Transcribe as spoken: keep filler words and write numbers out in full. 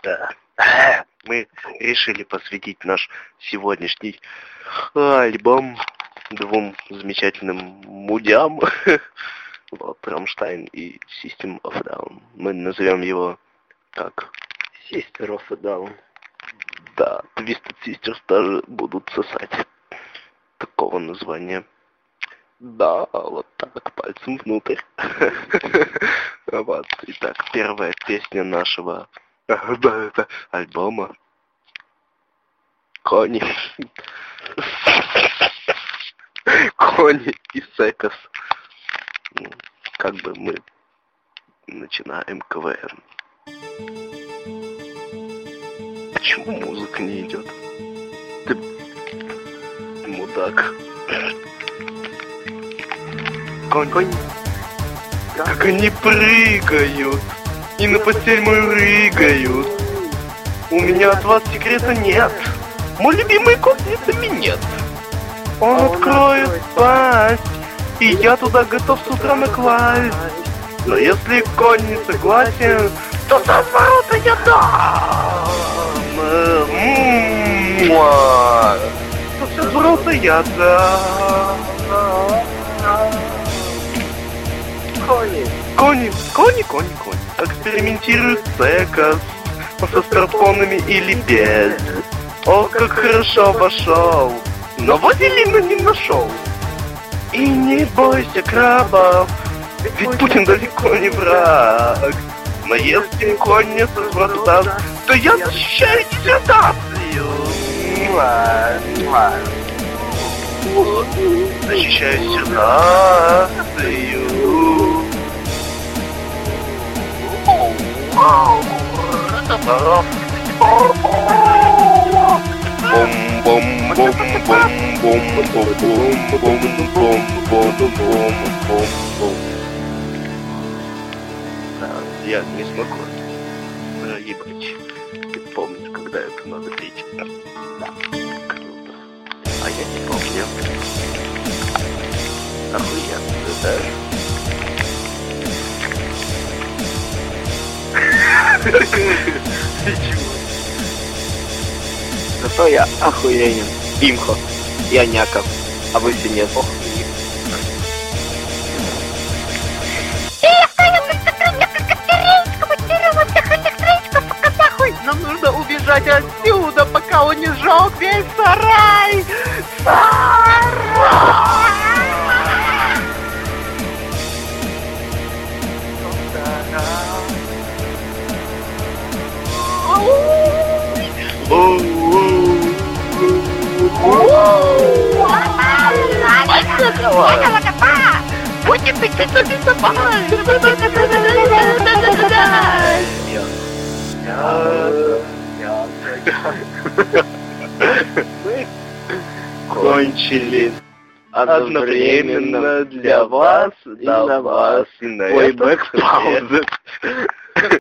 Да. Мы решили посвятить наш сегодняшний альбом двум замечательным мудям. Вот, Rammstein и System of a Down. Мы назовем его так. Sister of a Down. Да, Twisted Sisters даже будут сосать. Такого названия. Да, вот так, пальцем внутрь. Вот, итак, первая песня нашего альбома. Кони. Кони и Секас. Как бы мы начинаем КВН. Почему музыка не идет? Ты мудак. Конь, конь. Как они прыгают. И на постель мою рыгают. У меня от вас секрета нет. Мой любимый кот это минет. Он откроет пасть, и я туда готов с утра накласть. Но если конь не согласен, то за ворота я дам. То все с ворота я дам. Кони. Кони, кони, кони, кони. Экспериментируют секас со стропонами или без. О, как хорошо вошел, но Вазелина не нашел. И не бойся крабов, ведь Путин далеко не враг. Но если конь не созвратат, то я защищаю диссертацию. Защищаю диссертацию. Я не смогу проебать. Ты помнишь, когда это надо петь? Да. Круто. А я не помню. Охуенно, да? Зато я охуенен. Имхо. Я Няков. А вы все нет. Ох. Нам нужно убежать отсюда, пока он не сжег весь сарай! Сарай! Мы кончили одновременно для вас, для вас и на Плейбэк паузы.